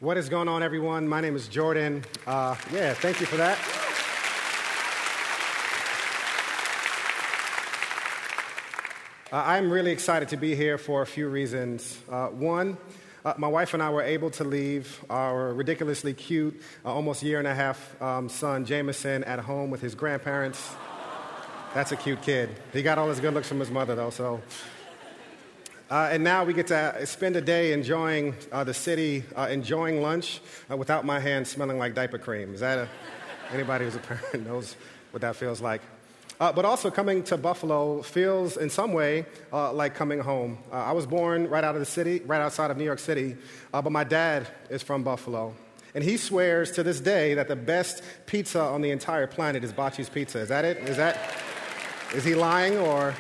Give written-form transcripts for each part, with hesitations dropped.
What is going on, everyone? My name is Jordan. Thank you for that. I'm really excited to be here for a few reasons. One, my wife and I were able to leave our ridiculously cute, almost year and a half son, Jameson, at home with his grandparents. That's a cute kid. He got all his good looks from his mother, though, so... And now we get to spend a day enjoying the city, enjoying lunch without my hands smelling like diaper cream. Is that anybody who's a parent knows what that feels like? But also coming to Buffalo feels in some way like coming home. I was born right out of the city, right outside of New York City, but my dad is from Buffalo. And he swears to this day that the best pizza on the entire planet is Bocce's Pizza. Is that it? Is he lying or...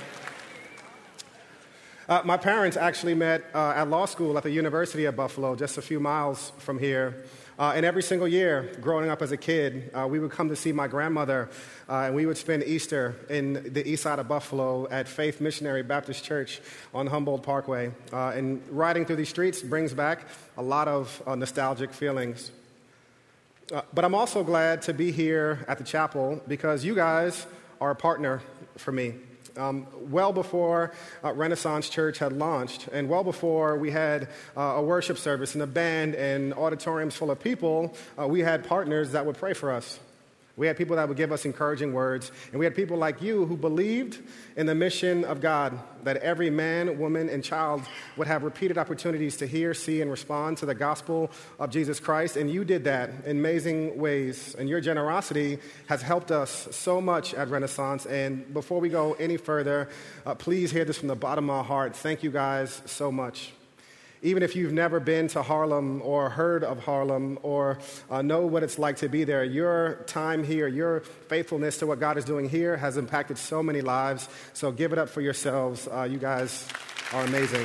My parents actually met at law school at the University of Buffalo, just a few miles from here. And every single year, growing up as a kid, we would come to see my grandmother, and we would spend Easter in the east side of Buffalo at Faith Missionary Baptist Church on Humboldt Parkway. And riding through these streets brings back a lot of nostalgic feelings. But I'm also glad to be here at the chapel because you guys are a partner for me. Well before Renaissance Church had launched, and well before we had a worship service and a band and auditoriums full of people, we had partners that would pray for us. We had people that would give us encouraging words, and we had people like you who believed in the mission of God, that every man, woman, and child would have repeated opportunities to hear, see, and respond to the gospel of Jesus Christ, and you did that in amazing ways, and your generosity has helped us so much at Renaissance, and before we go any further, please hear this from the bottom of my heart. Thank you guys so much. Even if you've never been to Harlem or heard of Harlem or know what it's like to be there, your time here, your faithfulness to what God is doing here has impacted so many lives. So give it up for yourselves. You guys are amazing.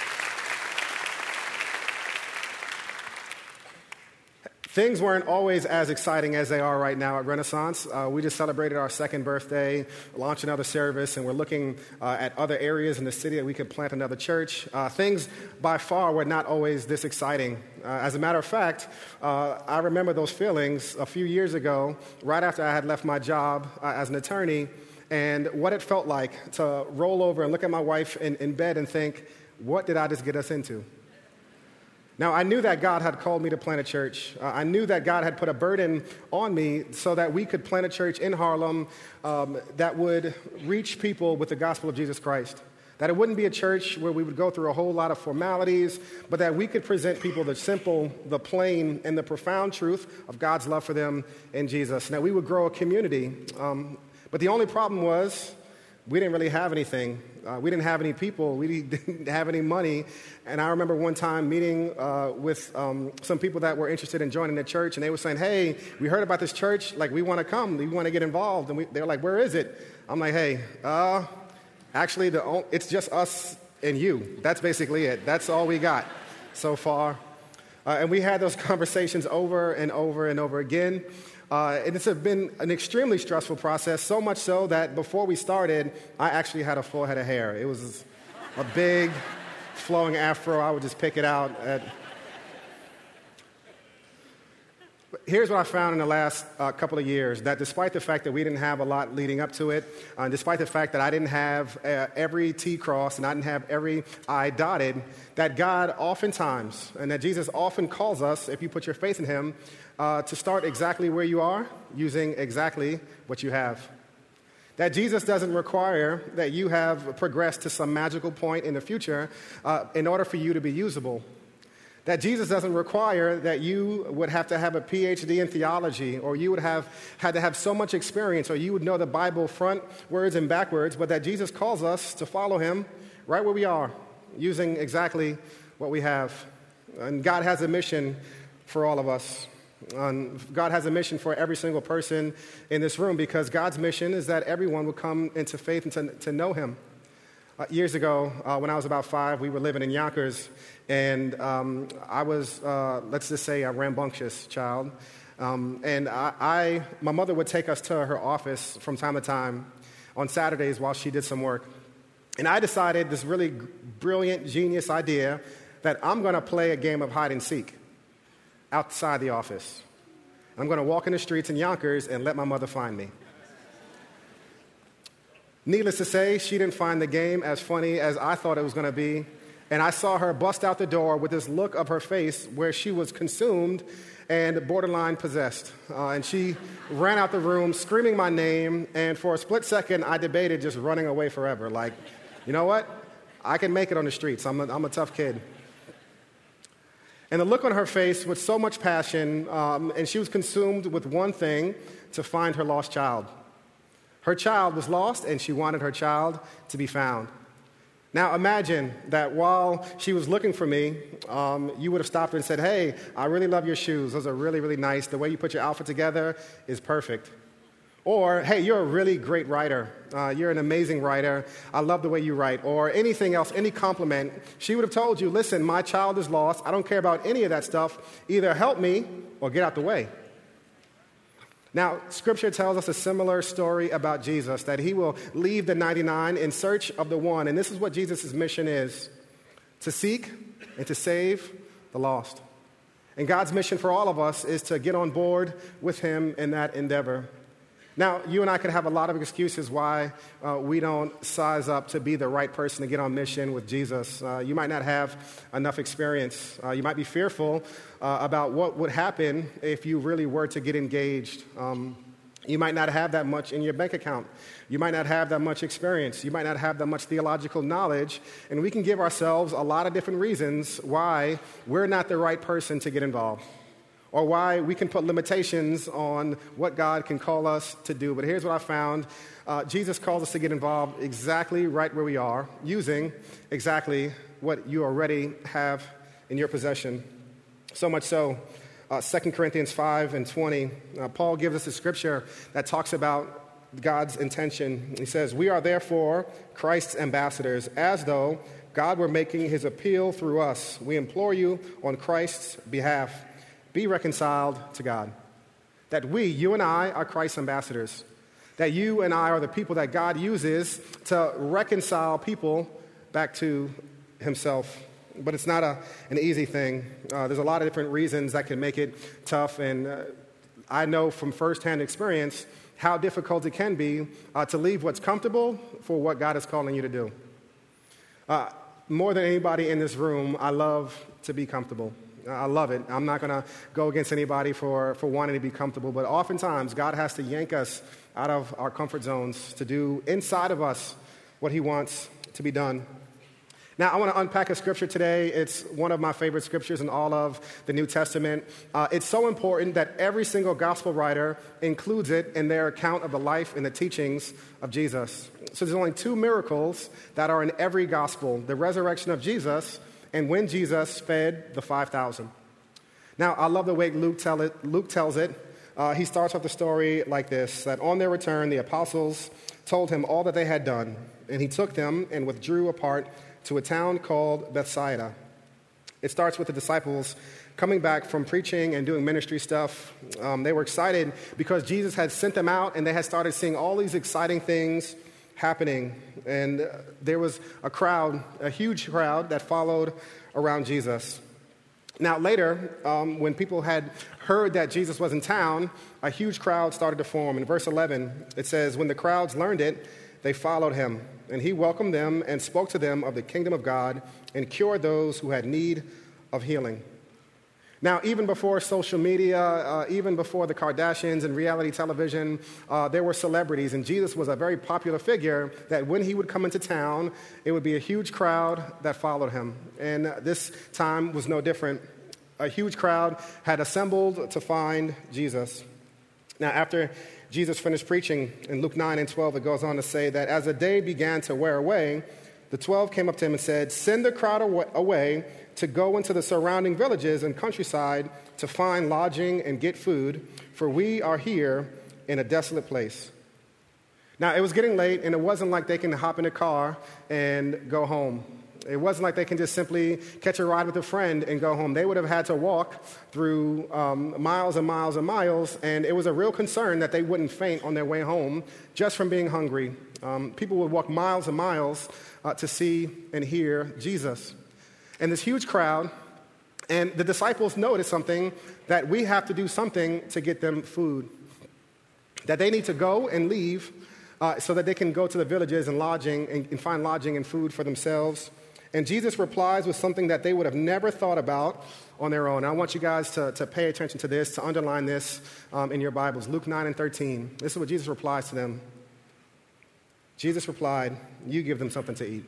Things weren't always as exciting as they are right now at Renaissance. We just celebrated our second birthday, launched another service, and we're looking at other areas in the city that we could plant another church. Things by far were not always this exciting. As a matter of fact, I remember those feelings a few years ago, right after I had left my job as an attorney, and what it felt like to roll over and look at my wife in bed and think, what did I just get us into? Now, I knew that God had called me to plant a church. I knew that God had put a burden on me so that we could plant a church in Harlem that would reach people with the gospel of Jesus Christ. That it wouldn't be a church where we would go through a whole lot of formalities, but that we could present people the simple, the plain, and the profound truth of God's love for them in Jesus. And that we would grow a community. But the only problem was we didn't really have anything. We didn't have any people. We didn't have any money. And I remember one time meeting with some people that were interested in joining the church, and they were saying, hey, we heard about this church. Like, we want to come. We want to get involved. And they were like, where is it? I'm like, hey, actually, it's just us and you. That's basically it. That's all we got so far. And we had those conversations over and over and over again. And it's been an extremely stressful process, so much so that before we started, I actually had a full head of hair. It was a big, flowing afro. I would just pick it out. But here's what I found in the last couple of years, that despite the fact that we didn't have a lot leading up to it, despite the fact that I didn't have every T crossed and I didn't have every I dotted, that God oftentimes, and that Jesus often calls us, if you put your faith in him, to start exactly where you are, using exactly what you have. That Jesus doesn't require that you have progressed to some magical point in the future in order for you to be usable. That Jesus doesn't require that you would have to have a PhD in theology, or you would have had to have so much experience, or you would know the Bible frontwards and backwards, but that Jesus calls us to follow him right where we are, using exactly what we have. And God has a mission for all of us. God has a mission for every single person in this room, because God's mission is that everyone will come into faith and to know him. Years ago, when I was about 5, we were living in Yonkers, and I was, let's just say, a rambunctious child. And my mother would take us to her office from time to time on Saturdays while she did some work. And I decided this really brilliant, genius idea that I'm going to play a game of hide and seek. outside the office. I'm going to walk in the streets in Yonkers and let my mother find me. Needless to say, she didn't find the game as funny as I thought it was going to be, and I saw her bust out the door with this look of her face where she was consumed and borderline possessed. And she ran out the room screaming my name, and for a split second, I debated just running away forever. Like, you know what? I can make it on the streets. I'm a tough kid. And the look on her face with so much passion, and she was consumed with one thing, to find her lost child. Her child was lost, and she wanted her child to be found. Now imagine that while she was looking for me, you would have stopped her and said, "Hey, I really love your shoes. Those are really, really nice. The way you put your outfit together is perfect." Or, "Hey, you're a really great writer. You're an amazing writer. I love the way you write." Or anything else, any compliment. She would have told you, "Listen, my child is lost. I don't care about any of that stuff. Either help me or get out the way." Now, Scripture tells us a similar story about Jesus, that he will leave the 99 in search of the one. And this is what Jesus' mission is: to seek and to save the lost. And God's mission for all of us is to get on board with him in that endeavor. Now, you and I could have a lot of excuses why we don't size up to be the right person to get on mission with Jesus. You might not have enough experience. You might be fearful about what would happen if you really were to get engaged. You might not have that much in your bank account. You might not have that much experience. You might not have that much theological knowledge. And we can give ourselves a lot of different reasons why we're not the right person to get involved, or why we can put limitations on what God can call us to do. But here's what I found. Jesus calls us to get involved exactly right where we are, using exactly what you already have in your possession. So much so, 2 Corinthians 5:20, Paul gives us a scripture that talks about God's intention. He says, "We are therefore Christ's ambassadors, as though God were making his appeal through us. We implore you on Christ's behalf, be reconciled to God." That we, you and I, are Christ's ambassadors. That you and I are the people that God uses to reconcile people back to himself. But it's not an easy thing. There's a lot of different reasons that can make it tough, and I know from firsthand experience how difficult it can be to leave what's comfortable for what God is calling you to do. More than anybody in this room, I love to be comfortable. I love it. I'm not going to go against anybody for wanting to be comfortable, but oftentimes God has to yank us out of our comfort zones to do inside of us what he wants to be done. Now, I want to unpack a scripture today. It's one of my favorite scriptures in all of the New Testament. It's so important that every single gospel writer includes it in their account of the life and the teachings of Jesus. So there's only two miracles that are in every gospel: the resurrection of Jesus and when Jesus fed the 5,000. Now, I love the way Luke tells it. He starts off the story like this, that on their return, the apostles told him all that they had done, and he took them and withdrew apart to a town called Bethsaida. It starts with the disciples coming back from preaching and doing ministry stuff. They were excited because Jesus had sent them out, and they had started seeing all these exciting things happening. And there was a crowd, a huge crowd, that followed around Jesus. Now later, when people had heard that Jesus was in town, a huge crowd started to form. In verse 11, it says, "When the crowds learned it, they followed him, and he welcomed them and spoke to them of the kingdom of God and cured those who had need of healing." Now, even before social media, even before the Kardashians and reality television, there were celebrities, and Jesus was a very popular figure that when he would come into town, it would be a huge crowd that followed him. And this time was no different. A huge crowd had assembled to find Jesus. Now, after Jesus finished preaching, in Luke 9:12, it goes on to say that as the day began to wear away, the 12 came up to him and said, "Send the crowd away to go into the surrounding villages and countryside to find lodging and get food, for we are here in a desolate place." Now, it was getting late, and it wasn't like they can hop in a car and go home. It wasn't like they can just simply catch a ride with a friend and go home. They would have had to walk through miles and miles and miles, and it was a real concern that they wouldn't faint on their way home just from being hungry. People would walk miles and miles to see and hear Jesus. And this huge crowd, And the disciples noticed something, that we have to do something to get them food. That they need to go and leave so that they can go to the villages and find lodging and food for themselves. And Jesus replies with something that they would have never thought about on their own. I want you guys to pay attention to this, to underline this in your Bibles. Luke 9:13. This is what Jesus replies to them. Jesus replied, "You give them something to eat."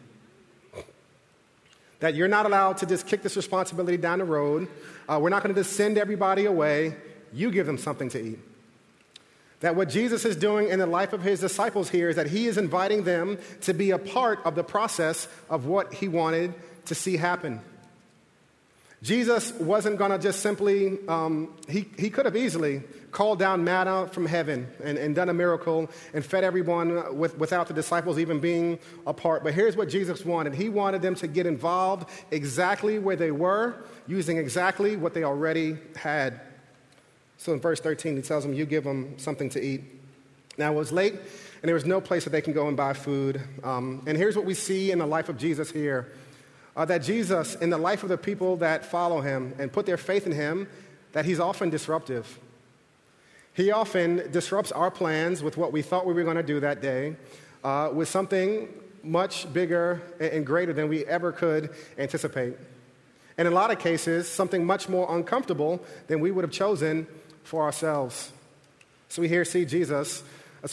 That you're not allowed to just kick this responsibility down the road. We're not going to just send everybody away. You give them something to eat. That what Jesus is doing in the life of his disciples here is that he is inviting them to be a part of the process of what he wanted to see happen. Jesus wasn't going to just simply, he could have easily called down manna from heaven and done a miracle and fed everyone without the disciples even being a part. But here's what Jesus wanted. He wanted them to get involved exactly where they were, using exactly what they already had. So in verse 13, he tells them, "You give them something to eat." Now it was late, and there was no place that they can go and buy food. And here's what we see in the life of Jesus here. That Jesus, in the life of the people that follow him and put their faith in him, that he's often disruptive. He often disrupts our plans with what we thought we were going to do that day, with something much bigger and greater than we ever could anticipate. And in a lot of cases, something much more uncomfortable than we would have chosen for ourselves. So we see Jesus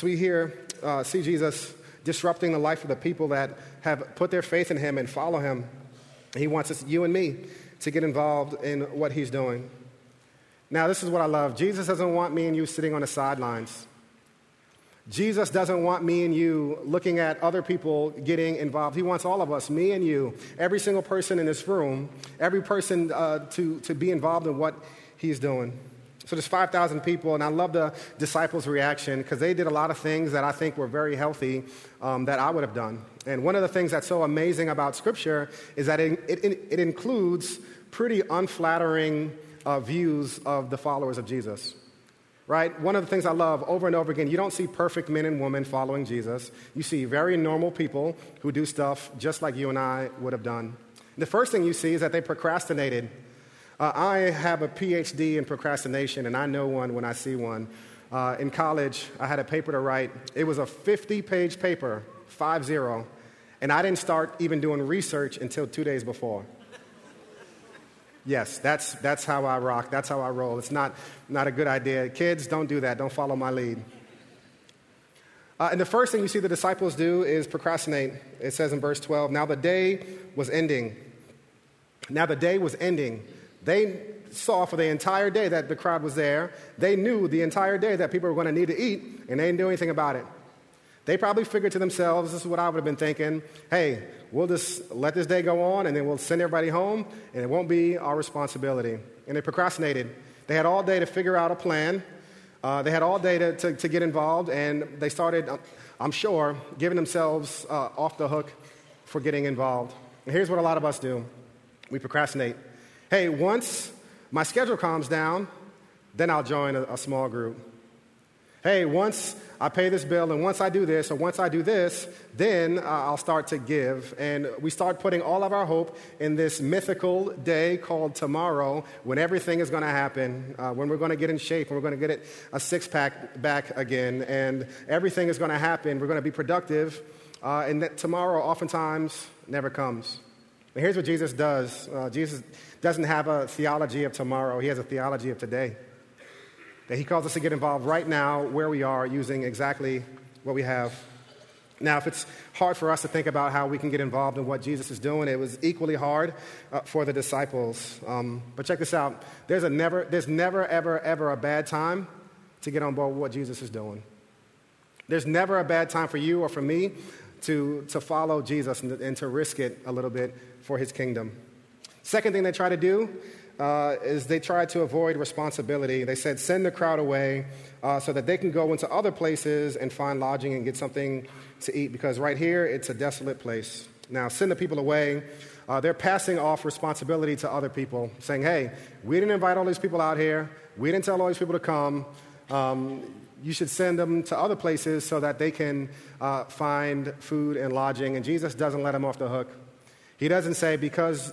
disrupting the life of the people that have put their faith in him and follow him. He wants us, you and me, to get involved in what he's doing. Now, this is what I love. Jesus doesn't want me and you sitting on the sidelines. Jesus doesn't want me and you looking at other people getting involved. He wants all of us, me and you, every single person in this room, every person to be involved in what he's doing. So there's 5,000 people, and I love the disciples' reaction because they did a lot of things that I think were very healthy that I would have done. And one of the things that's so amazing about Scripture is that it includes pretty unflattering views of the followers of Jesus. Right? One of the things I love over and over again, you don't see perfect men and women following Jesus. You see very normal people who do stuff just like you and I would have done. The first thing you see is that they procrastinated. I have a PhD in procrastination, and I know one when I see one. In college, I had a paper to write. It was a 50-page paper, 50, and I didn't start even doing research until 2 days before. Yes, that's how I rock. That's how I roll. It's not a good idea. Kids, don't do that. Don't follow my lead. And the first thing you see the disciples do is procrastinate. It says in verse 12, Now the day was ending. They saw for the entire day that the crowd was there. They knew the entire day that people were going to need to eat, and they didn't do anything about it. They probably figured to themselves, this is what I would have been thinking, hey, we'll just let this day go on, and then we'll send everybody home, and it won't be our responsibility. And they procrastinated. They had all day to figure out a plan. They had all day to get involved, and they started, I'm sure, giving themselves off the hook for getting involved. And here's what a lot of us do. We procrastinate. Hey, once my schedule calms down, then I'll join a small group. Hey, once I pay this bill, and once I do this, or once I do this, then I'll start to give. And we start putting all of our hope in this mythical day called tomorrow, when everything is going to happen, when we're going to get in shape, and we're going to get a six-pack back again, and everything is going to happen. We're going to be productive, and that tomorrow oftentimes never comes. And here's what Jesus does. Jesus doesn't have a theology of tomorrow. He has a theology of today. That he calls us to get involved right now where we are using exactly what we have. Now, if it's hard for us to think about how we can get involved in what Jesus is doing, it was equally hard for the disciples. But check this out. There's never, ever, ever a bad time to get on board with what Jesus is doing. There's never a bad time for you or for me to follow Jesus and to risk it a little bit for his kingdom. Second thing they try to do is they try to avoid responsibility. They said, send the crowd away so that they can go into other places and find lodging and get something to eat, because right here, it's a desolate place. Now, send the people away. They're passing off responsibility to other people, saying, hey, we didn't invite all these people out here. We didn't tell all these people to come. You should send them to other places so that they can find food and lodging. And Jesus doesn't let them off the hook. He doesn't say because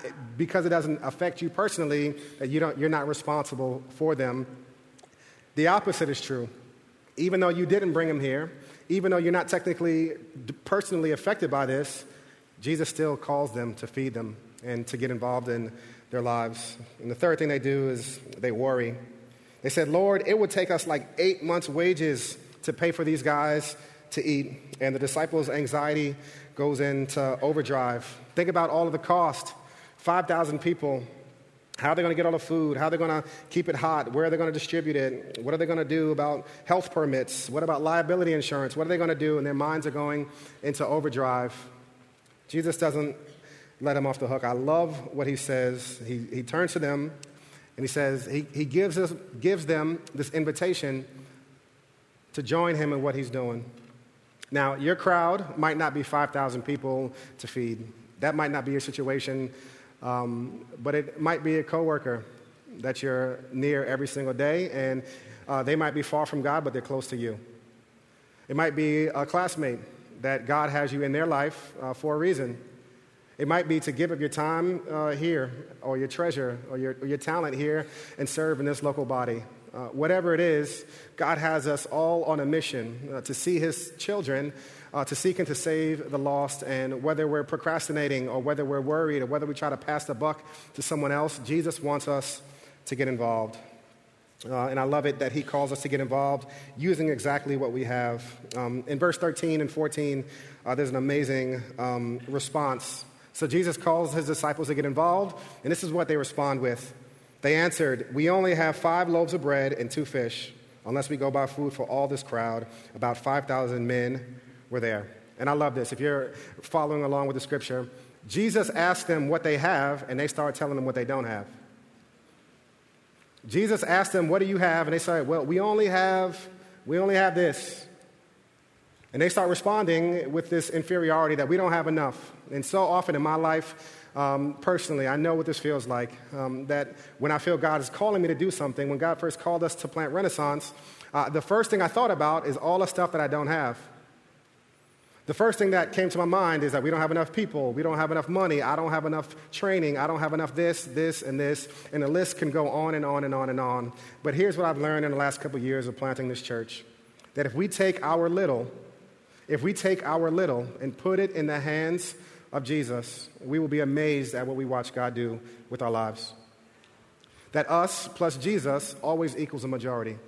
it doesn't affect you personally that you're not responsible for them. The opposite is true. Even though you didn't bring them here, even though you're not technically personally affected by this, Jesus still calls them to feed them and to get involved in their lives. And the third thing they do is they worry. They said, Lord, it would take us like 8 months' wages to pay for these guys to eat. And the disciples' anxiety goes into overdrive. Think about all of the cost. 5,000 people. How are they going to get all the food? How are they going to keep it hot? Where are they going to distribute it? What are they going to do about health permits? What about liability insurance? What are they going to do? And their minds are going into overdrive. Jesus doesn't let them off the hook. I love what he says. He turns to them and he says, he gives them this invitation to join him in what he's doing. Now, your crowd might not be 5,000 people to feed. That might not be your situation, but it might be a coworker that you're near every single day, and they might be far from God, but they're close to you. It might be a classmate that God has you in their life for a reason. It might be to give up your time here, or your treasure, or your talent here, and serve in this local body. Whatever it is, God has us all on a mission to see his children, to seek and to save the lost. And whether we're procrastinating or whether we're worried or whether we try to pass the buck to someone else, Jesus wants us to get involved. And I love it that he calls us to get involved using exactly what we have. In verse 13 and 14, there's an amazing response. So Jesus calls his disciples to get involved, and this is what they respond with. They answered, "We only have 5 loaves of bread and 2 fish, unless we go buy food for all this crowd." About 5,000 men were there. And I love this. If you're following along with the scripture, Jesus asked them what they have, and they start telling them what they don't have. Jesus asked them, "What do you have?" And they said, "Well, we only have this." And they start responding with this inferiority that we don't have enough. And so often in my life, personally, I know what this feels like, that when I feel God is calling me to do something, when God first called us to plant Renaissance, the first thing I thought about is all the stuff that I don't have. The first thing that came to my mind is that we don't have enough people, we don't have enough money, I don't have enough training, I don't have enough this, and this, and the list can go on and on and on and on. But here's what I've learned in the last couple of years of planting this church, that if we take our little and put it in the hands of Jesus, we will be amazed at what we watch God do with our lives. That us plus Jesus always equals a majority.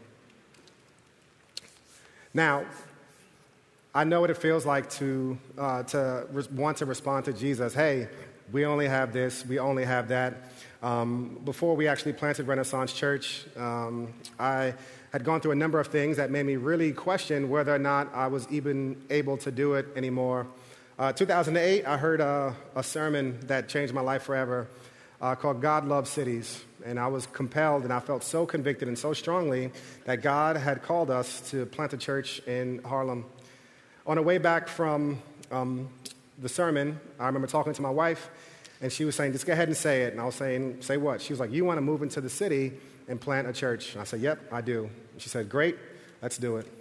Now, I know what it feels like to want to respond to Jesus. Hey, we only have this, we only have that. Before we actually planted Renaissance Church, I had gone through a number of things that made me really question whether or not I was even able to do it anymore. 2008, I heard a sermon that changed my life forever called God Loves Cities. And I was compelled, and I felt so convicted and so strongly that God had called us to plant a church in Harlem. On the way back from the sermon, I remember talking to my wife, and she was saying, "Just go ahead and say it." And I was saying, "Say what?" She was like, "You want to move into the city and plant a church?" And I said, "Yep, I do." And she said, "Great, let's do it."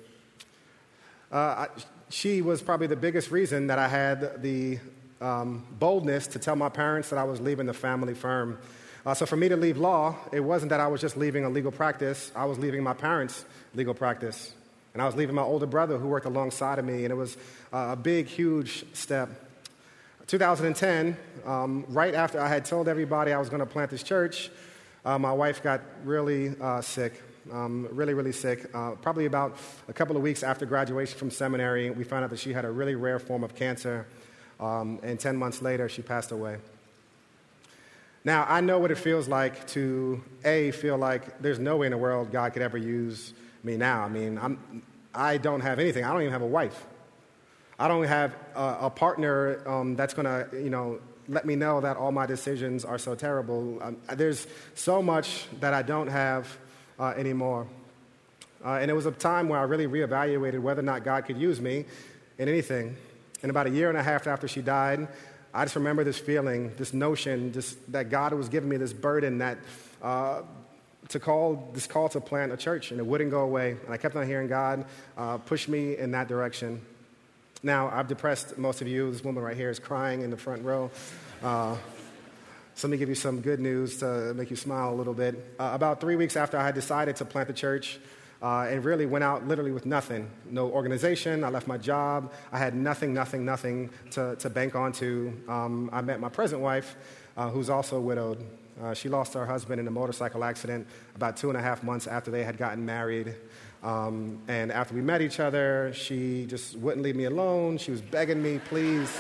She was probably the biggest reason that I had the boldness to tell my parents that I was leaving the family firm. So for me to leave law, it wasn't that I was just leaving a legal practice. I was leaving my parents' legal practice. And I was leaving my older brother who worked alongside of me, and it was a big, huge step. 2010, right after I had told everybody I was going to plant this church, my wife got really sick, really sick. Probably about a couple of weeks after graduation from seminary, we found out that she had a really rare form of cancer, and 10 months later, she passed away. Now, I know what it feels like to, feel like there's no way in the world God could ever use me now. I mean, I don't have anything. I don't even have a wife. I don't have a partner that's going to, let me know that all my decisions are so terrible. There's so much that I don't have anymore. And it was a time where I really reevaluated whether or not God could use me in anything. And about a year and a half after she died, I just remember this feeling, this notion, that God was giving me this burden that this call to plant a church, and it wouldn't go away. And I kept on hearing God push me in that direction. Now, I've depressed most of you. This woman right here is crying in the front row. So let me give you some good news to make you smile a little bit. About 3 weeks after I had decided to plant the church, and really went out literally with nothing. No organization. I left my job. I had nothing to bank onto. I met my present wife, who's also widowed. She lost her husband in a motorcycle accident about 2.5 months after they had gotten married. And after we met each other, she just wouldn't leave me alone. She was begging me, please,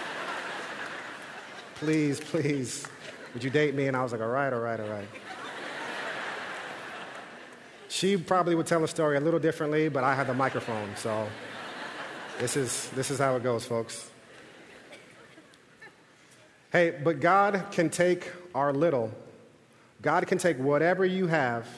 please, would you date me? And I was like, all right. She probably would tell a story a little differently, but I had the microphone, so this is how it goes, folks. Hey, but God can take our little. God can take whatever you have,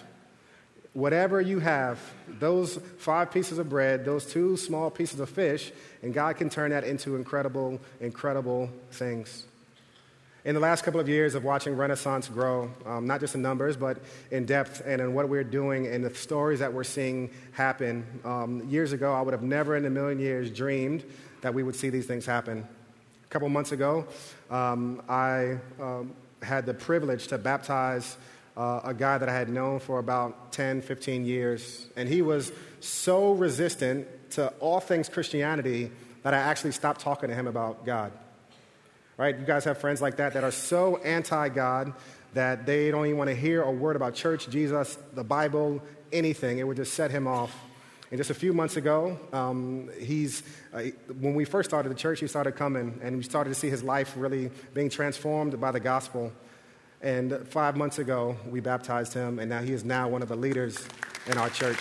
those 5 pieces of bread, those 2 small pieces of fish, and God can turn that into incredible, incredible things. In the last couple of years of watching Renaissance grow, not just in numbers, but in depth and in what we're doing and the stories that we're seeing happen, years ago, I would have never in a million years dreamed that we would see these things happen. A couple months ago, I had the privilege to baptize a guy that I had known for about 10, 15 years, and he was so resistant to all things Christianity that I actually stopped talking to him about God. Right? You guys have friends like that are so anti-God that they don't even want to hear a word about church, Jesus, the Bible, anything. It would just set him off. And just a few months ago, when we first started the church, he started coming, and we started to see his life really being transformed by the gospel. And 5 months ago, we baptized him, and now he is now one of the leaders in our church.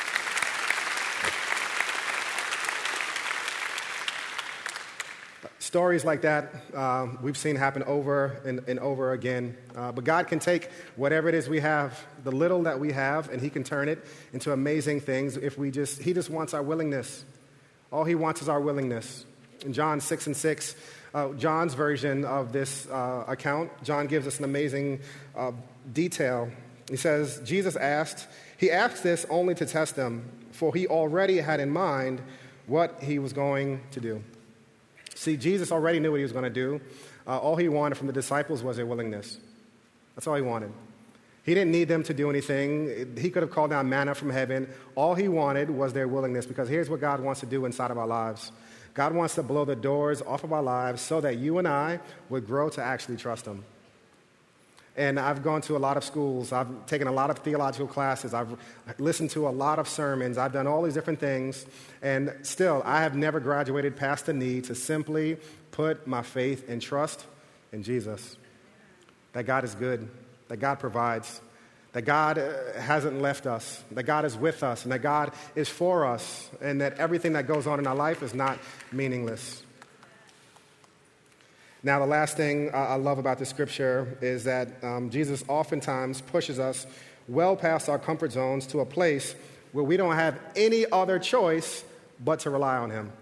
Stories like that we've seen happen over and over again. But God can take whatever it is we have, the little that we have, and he can turn it into amazing things if he just wants our willingness. All he wants is our willingness. In John 6:6, John's version of this account, John gives us an amazing detail. He says, he asked this only to test them, for he already had in mind what he was going to do. See, Jesus already knew what he was going to do. All he wanted from the disciples was their willingness. That's all he wanted. He didn't need them to do anything. He could have called down manna from heaven. All he wanted was their willingness, because here's what God wants to do inside of our lives. God wants to blow the doors off of our lives so that you and I would grow to actually trust him. And I've gone to a lot of schools. I've taken a lot of theological classes. I've listened to a lot of sermons. I've done all these different things. And still, I have never graduated past the need to simply put my faith and trust in Jesus. That God is good, that God provides, that God hasn't left us, that God is with us, and that God is for us, and that everything that goes on in our life is not meaningless. Now, the last thing I love about this scripture is that Jesus oftentimes pushes us well past our comfort zones to a place where we don't have any other choice but to rely on him.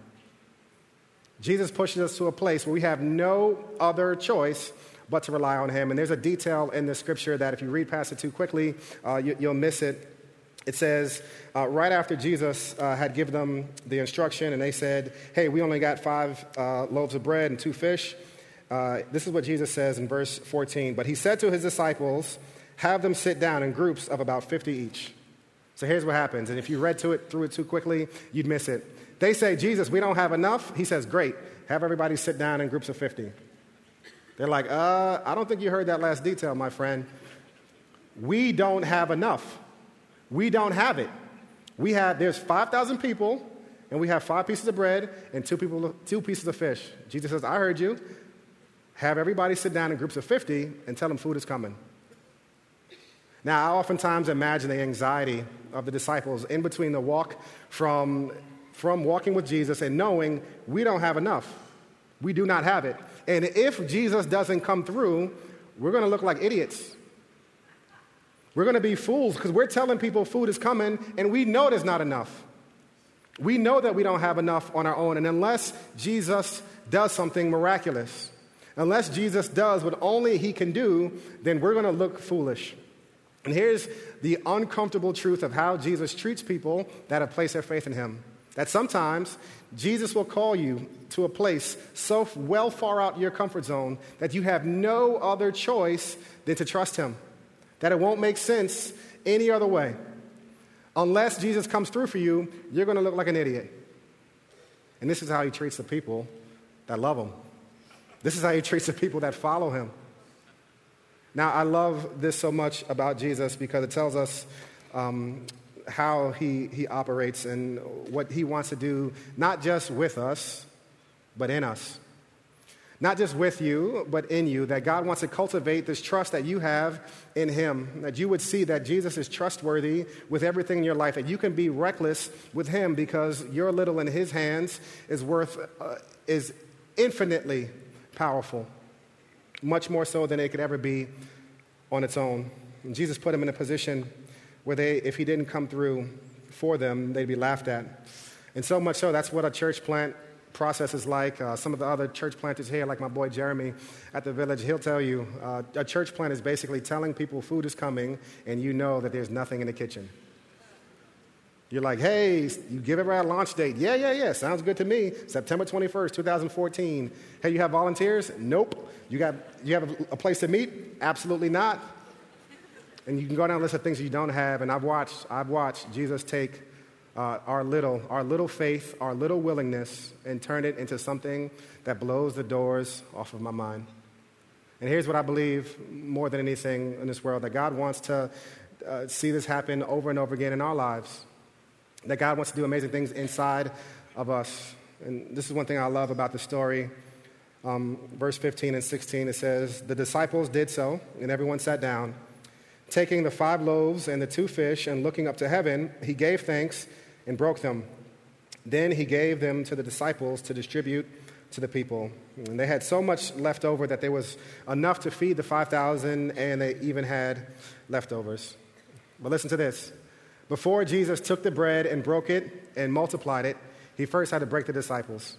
Jesus pushes us to a place where we have no other choice but to rely on him. And there's a detail in the scripture that if you read past it too quickly, you'll miss it. It says, right after Jesus had given them the instruction and they said, hey, we only got 5 loaves of bread and 2 fish. This is what Jesus says in verse 14. But he said to his disciples, have them sit down in groups of about 50 each. So here's what happens. And if you read through it too quickly, you'd miss it. They say, Jesus, we don't have enough. He says, great. Have everybody sit down in groups of 50. They're like, I don't think you heard that last detail, my friend. We don't have enough. We don't have it. There's 5,000 people, and we have 5 pieces of bread and 2 pieces of fish. Jesus says, I heard you. Have everybody sit down in groups of 50 and tell them food is coming. Now, I oftentimes imagine the anxiety of the disciples in between the walk from walking with Jesus and knowing we don't have enough. We do not have it. And if Jesus doesn't come through, we're going to look like idiots. We're going to be fools because we're telling people food is coming and we know there's not enough. We know that we don't have enough on our own. And unless Jesus does something miraculous, unless Jesus does what only he can do, then we're going to look foolish. And here's the uncomfortable truth of how Jesus treats people that have placed their faith in him. That sometimes Jesus will call you to a place so well far out your comfort zone that you have no other choice than to trust him. That it won't make sense any other way. Unless Jesus comes through for you, you're going to look like an idiot. And this is how he treats the people that love him. This is how he treats the people that follow him. Now, I love this so much about Jesus because it tells us how he operates and what he wants to do, not just with us, but in us. Not just with you, but in you, that God wants to cultivate this trust that you have in him, that you would see that Jesus is trustworthy with everything in your life, that you can be reckless with him because your little in his hands is infinitely powerful, much more so than it could ever be on its own. And Jesus put him in a position where if he didn't come through for them, they'd be laughed at. And so much so, that's what a church plant process is like. Some of the other church planters here, like my boy Jeremy at the Village, he'll tell you a church plant is basically telling people food is coming and you know that there's nothing in the kitchen. You're like, hey, you give everybody a launch date. Yeah, sounds good to me. September 21st, 2014. Hey, you have volunteers? Nope. You have a place to meet? Absolutely not. And you can go down a list of things you don't have, and I've watched Jesus take our little faith, our little willingness, and turn it into something that blows the doors off of my mind. And here's what I believe more than anything in this world, that God wants to see this happen over and over again in our lives, that God wants to do amazing things inside of us. And this is one thing I love about the story. Verse 15 and 16, it says, the disciples did so, and everyone sat down. Taking the 5 loaves and the 2 fish and looking up to heaven, he gave thanks and broke them. Then he gave them to the disciples to distribute to the people. And they had so much left over that there was enough to feed the 5,000, and they even had leftovers. But listen to this. Before Jesus took the bread and broke it and multiplied it, he first had to break the disciples.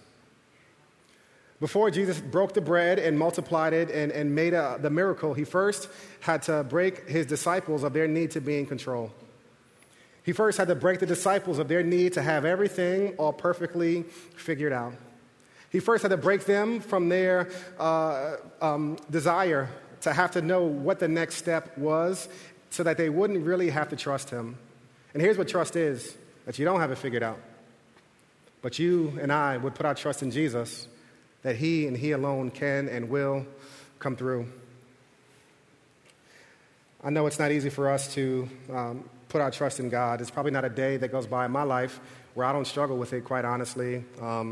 Before Jesus broke the bread and multiplied it and made the miracle, he first had to break his disciples of their need to be in control. He first had to break the disciples of their need to have everything all perfectly figured out. He first had to break them from their desire to have to know what the next step was so that they wouldn't really have to trust him. And here's what trust is, that you don't have it figured out. But you and I would put our trust in Jesus, that he and he alone can and will come through. I know it's not easy for us to put our trust in God. It's probably not a day that goes by in my life where I don't struggle with it, quite honestly.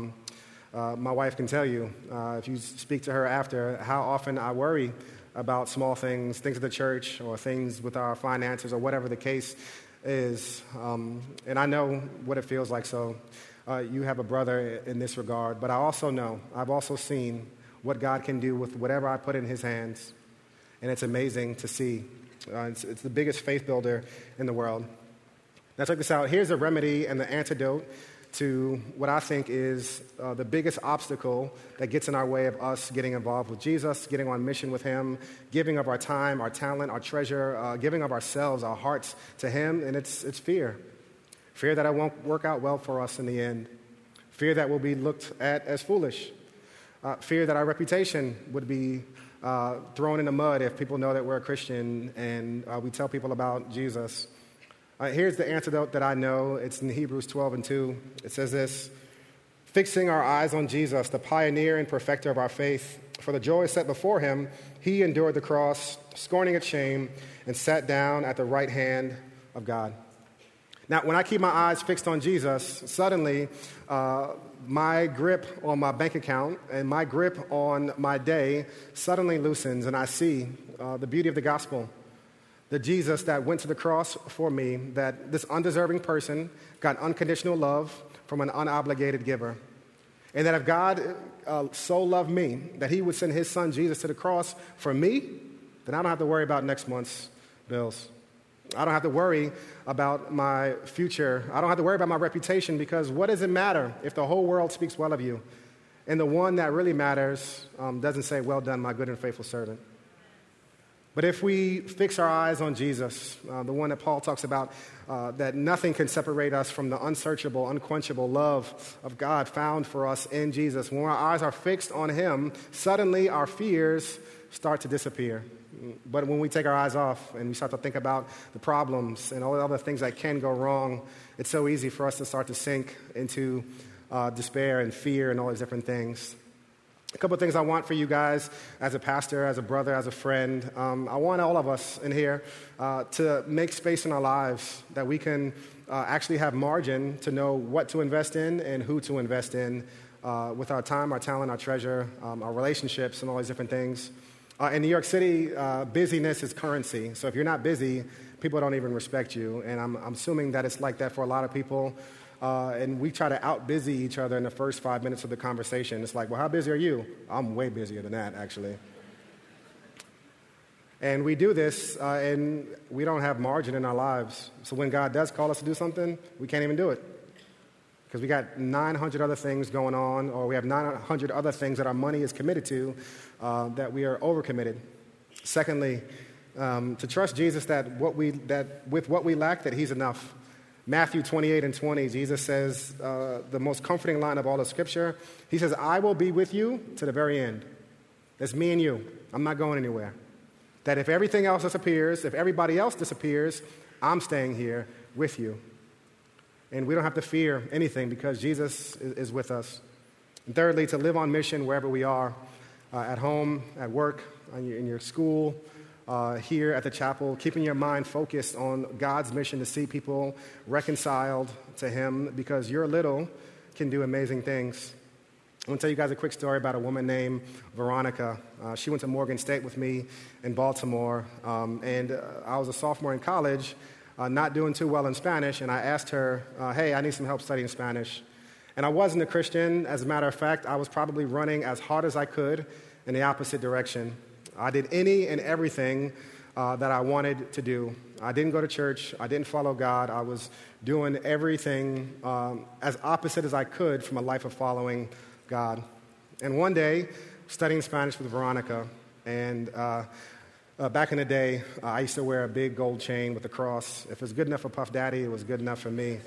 My wife can tell you, if you speak to her after, how often I worry about small things at the church or things with our finances or whatever the case is. And I know what it feels like, so you have a brother in this regard. But I also know, I've also seen what God can do with whatever I put in his hands. And it's amazing to see. It's the biggest faith builder in the world. Now check this out. Here's a remedy and the antidote to what I think is the biggest obstacle that gets in our way of us getting involved with Jesus, getting on mission with him, giving of our time, our talent, our treasure, giving of ourselves, our hearts to him, and it's fear. Fear that it won't work out well for us in the end. Fear that we'll be looked at as foolish. Fear that our reputation would be thrown in the mud if people know that we're a Christian and we tell people about Jesus. Here's the antidote that I know. It's in Hebrews 12:2. It says this: fixing our eyes on Jesus, the pioneer and perfecter of our faith. For the joy set before him, he endured the cross, scorning its shame, and sat down at the right hand of God. Now, when I keep my eyes fixed on Jesus, suddenly my grip on my bank account and my grip on my day suddenly loosens, and I see the beauty of the gospel. The Jesus that went to the cross for me, that this undeserving person got unconditional love from an unobligated giver. And that if God so loved me that he would send his son Jesus to the cross for me, then I don't have to worry about next month's bills. I don't have to worry about my future. I don't have to worry about my reputation, because what does it matter if the whole world speaks well of you and the one that really matters doesn't say, well done, my good and faithful servant? But if we fix our eyes on Jesus, the one that Paul talks about, that nothing can separate us from the unsearchable, unquenchable love of God found for us in Jesus, when our eyes are fixed on him, suddenly our fears start to disappear. But when we take our eyes off and we start to think about the problems and all the other things that can go wrong, it's so easy for us to start to sink into despair and fear and all these different things. A couple of things I want for you guys as a pastor, as a brother, as a friend. I want all of us in here to make space in our lives that we can actually have margin to know what to invest in and who to invest in with our time, our talent, our treasure, our relationships, and all these different things. In New York City, busyness is currency. So if you're not busy, people don't even respect you. And I'm assuming that it's like that for a lot of people. And we try to out-busy each other in the first 5 minutes of the conversation. It's like, well, how busy are you? I'm way busier than that, actually. And we do this, and we don't have margin in our lives. So when God does call us to do something, we can't even do it. Because we got 900 other things going on, or we have 900 other things that our money is committed to, that we are overcommitted. Secondly, to trust Jesus that with what we lack, that he's enough. Matthew 28:20, Jesus says the most comforting line of all of Scripture. He says, I will be with you to the very end. That's me and you. I'm not going anywhere. That if everything else disappears, if everybody else disappears, I'm staying here with you. And we don't have to fear anything because Jesus is with us. And thirdly, to live on mission wherever we are, at home, at work, in your school, here at the chapel, keeping your mind focused on God's mission to see people reconciled to him, because your little can do amazing things. I want to tell you guys a quick story about a woman named Veronica. She went to Morgan State with me in Baltimore, and I was a sophomore in college, not doing too well in Spanish, and I asked her, hey, I need some help studying Spanish. And I wasn't a Christian. As a matter of fact, I was probably running as hard as I could in the opposite direction. I did any and everything that I wanted to do. I didn't go to church. I didn't follow God. I was doing everything as opposite as I could from a life of following God. And one day, studying Spanish with Veronica, and back in the day, I used to wear a big gold chain with a cross. If it was good enough for Puff Daddy, it was good enough for me.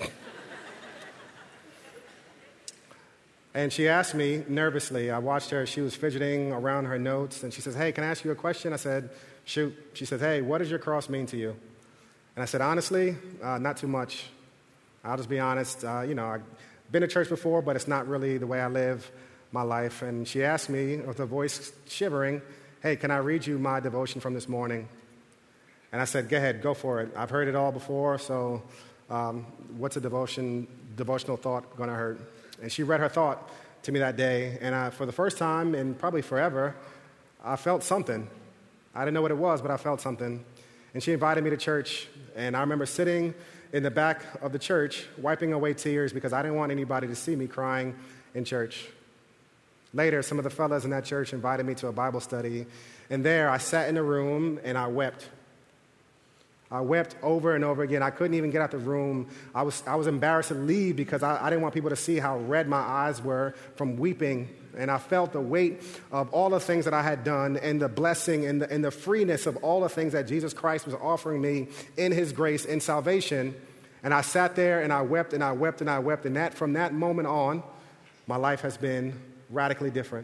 And she asked me nervously, I watched her, she was fidgeting around her notes, and she says, hey, can I ask you a question? I said, shoot. She says, hey, what does your cross mean to you? And I said, honestly, not too much. I'll just be honest. I've been to church before, but it's not really the way I live my life. And she asked me, with her voice shivering, hey, can I read you my devotion from this morning? And I said, go ahead, go for it. I've heard it all before, so what's a devotional thought going to hurt? And she read her thought to me that day, and for the first time in probably forever, I felt something. I didn't know what it was, but I felt something. And she invited me to church, and I remember sitting in the back of the church, wiping away tears because I didn't want anybody to see me crying in church. Later, some of the fellas in that church invited me to a Bible study, and there I sat in a room and I wept. I wept over and over again. I couldn't even get out the room. I was embarrassed to leave because I didn't want people to see how red my eyes were from weeping. And I felt the weight of all the things that I had done and the blessing and the freeness of all the things that Jesus Christ was offering me in his grace, in salvation. And I sat there and I wept and I wept and I wept. And from that moment on, my life has been radically different.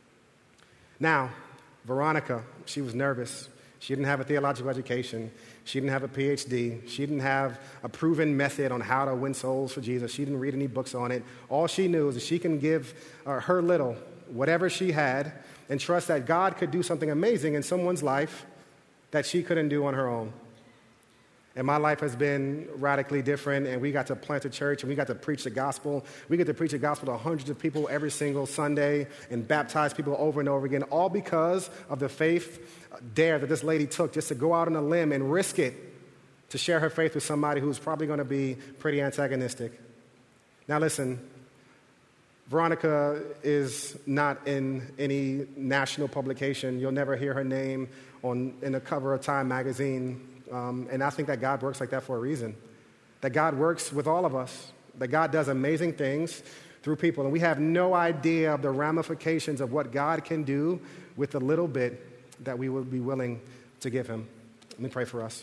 Now, Veronica, she was nervous. She didn't have a theological education. She didn't have a PhD. She didn't have a proven method on how to win souls for Jesus. She didn't read any books on it. All she knew is that she can give her little, whatever she had, and trust that God could do something amazing in someone's life that she couldn't do on her own. And my life has been radically different, and we got to plant a church, and we got to preach the gospel. We get to preach the gospel to hundreds of people every single Sunday and baptize people over and over again, all because of the faith dare that this lady took just to go out on a limb and risk it to share her faith with somebody who's probably going to be pretty antagonistic. Now listen, Veronica is not in any national publication. You'll never hear her name in the cover of Time magazine. And I think that God works like that for a reason. That God works with all of us. That God does amazing things through people. And we have no idea of the ramifications of what God can do with the little bit that we would be willing to give him. Let me pray for us.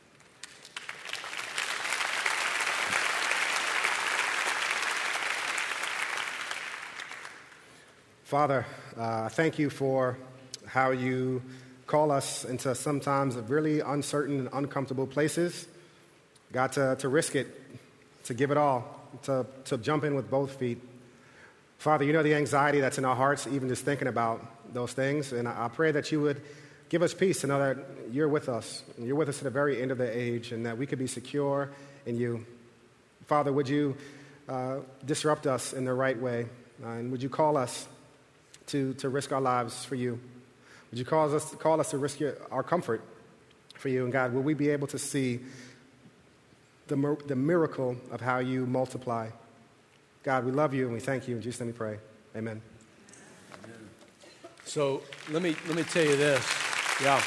Father, I thank you for how you call us into sometimes really uncertain and uncomfortable places. God, to risk it, to give it all, to jump in with both feet. Father, you know the anxiety that's in our hearts, even just thinking about those things. And I pray that you would give us peace to know that you're with us. And you're with us to the very end of the age, and that we could be secure in you. Father, would you disrupt us in the right way? And would you call us to risk our lives for you? Would you call us to risk our comfort for you? And God, will we be able to see the miracle of how you multiply? God, we love you and we thank you. In Jesus' name we pray. Amen. Amen. So let me tell you this. Yeah.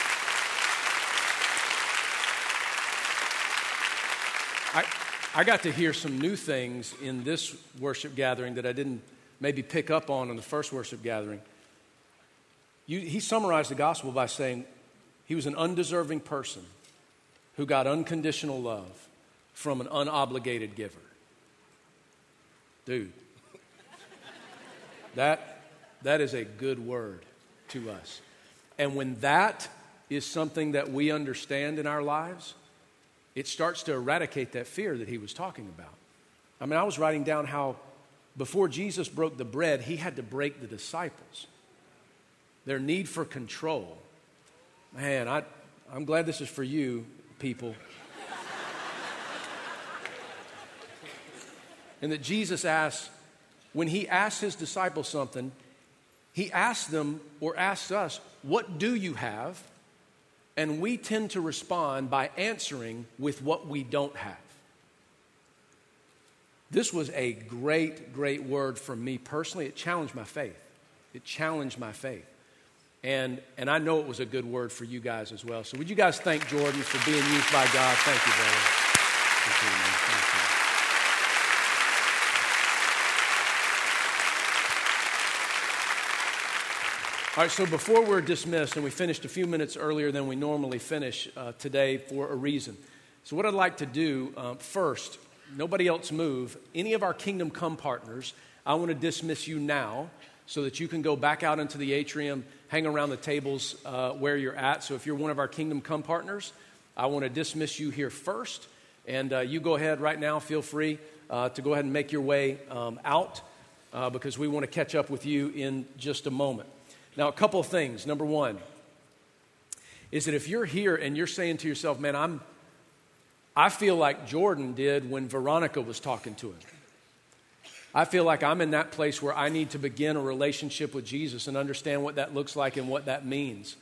I got to hear some new things in this worship gathering that I didn't maybe pick up on in the first worship gathering. He summarized the gospel by saying he was an undeserving person who got unconditional love from an unobligated giver. Dude, that is a good word to us. And when that is something that we understand in our lives, it starts to eradicate that fear that he was talking about. I mean, I was writing down how before Jesus broke the bread, he had to break the disciples. Their need for control. Man, I'm glad this is for you, people. And that Jesus asked, when he asked his disciples something, he asked them or asks us, what do you have? And we tend to respond by answering with what we don't have. This was a great, great word from me personally. It challenged my faith. It challenged my faith. And I know it was a good word for you guys as well. So would you guys thank Jordan for being used by God? Thank you, brother. Thank you. All right, so before we're dismissed, and we finished a few minutes earlier than we normally finish today for a reason. So what I'd like to do first, nobody else move. Any of our Kingdom Come partners, I want to dismiss you now so that you can go back out into the atrium, hang around the tables where you're at. So if you're one of our Kingdom Come partners, I want to dismiss you here first. And you go ahead right now, feel free to go ahead and make your way out because we want to catch up with you in just a moment. Now, a couple of things. Number one is that if you're here and you're saying to yourself, man, I feel like Jordan did when Veronica was talking to him. I feel like I'm in that place where I need to begin a relationship with Jesus and understand what that looks like and what that means.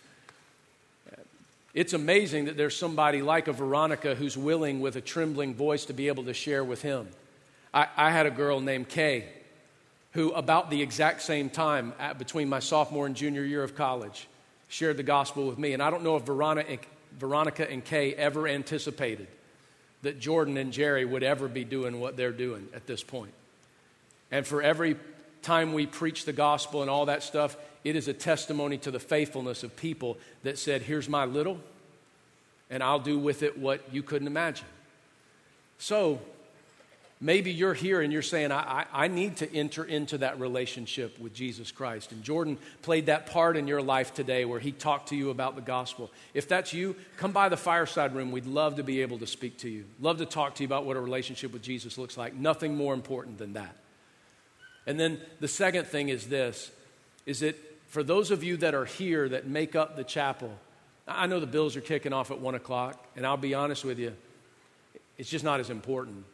It's amazing that there's somebody like a Veronica who's willing with a trembling voice to be able to share with him. I had a girl named Kay who about the exact same time between my sophomore and junior year of college shared the gospel with me. And I don't know if Veronica and Kay ever anticipated that Jordan and Jerry would ever be doing what they're doing at this point. And for every time we preach the gospel and all that stuff, it is a testimony to the faithfulness of people that said, here's my little, and I'll do with it what you couldn't imagine. So maybe you're here and you're saying, I need to enter into that relationship with Jesus Christ. And Jordan played that part in your life today where he talked to you about the gospel. If that's you, come by the fireside room. We'd love to be able to speak to you. Love to talk to you about what a relationship with Jesus looks like. Nothing more important than that. And then the second thing is this, is that for those of you that are here that make up the chapel, I know the Bills are kicking off at 1 o'clock, and I'll be honest with you, it's just not as important.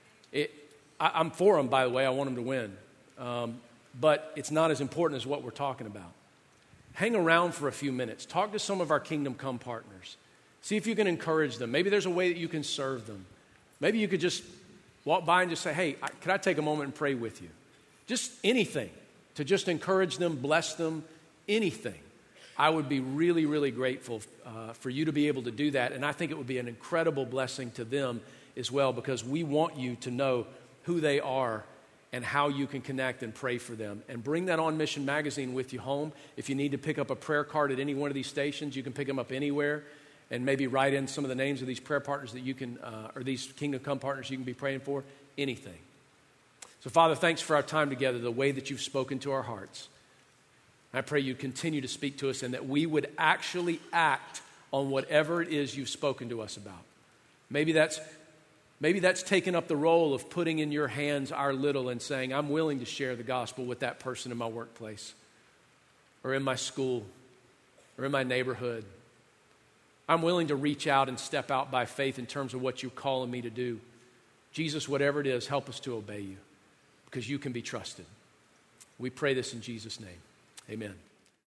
I'm for them, by the way. I want them to win. But it's not as important as what we're talking about. Hang around for a few minutes. Talk to some of our Kingdom Come partners. See if you can encourage them. Maybe there's a way that you can serve them. Maybe you could just walk by and just say, hey, can I take a moment and pray with you? Just anything to just encourage them, bless them, anything. I would be really, really grateful for you to be able to do that. And I think it would be an incredible blessing to them as well, because we want you to know who they are and how you can connect and pray for them. And bring that On Mission magazine with you home. If you need to pick up a prayer card at any one of these stations, you can pick them up anywhere and maybe write in some of the names of these prayer partners that you can, or these Kingdom Come partners you can be praying for, anything. So, Father, thanks for our time together, the way that you've spoken to our hearts. I pray you continue to speak to us and that we would actually act on whatever it is you've spoken to us about. Maybe that's taken up the role of putting in your hands our little and saying, I'm willing to share the gospel with that person in my workplace or in my school or in my neighborhood. I'm willing to reach out and step out by faith in terms of what you're calling me to do. Jesus, whatever it is, help us to obey you because you can be trusted. We pray this in Jesus' name. Amen.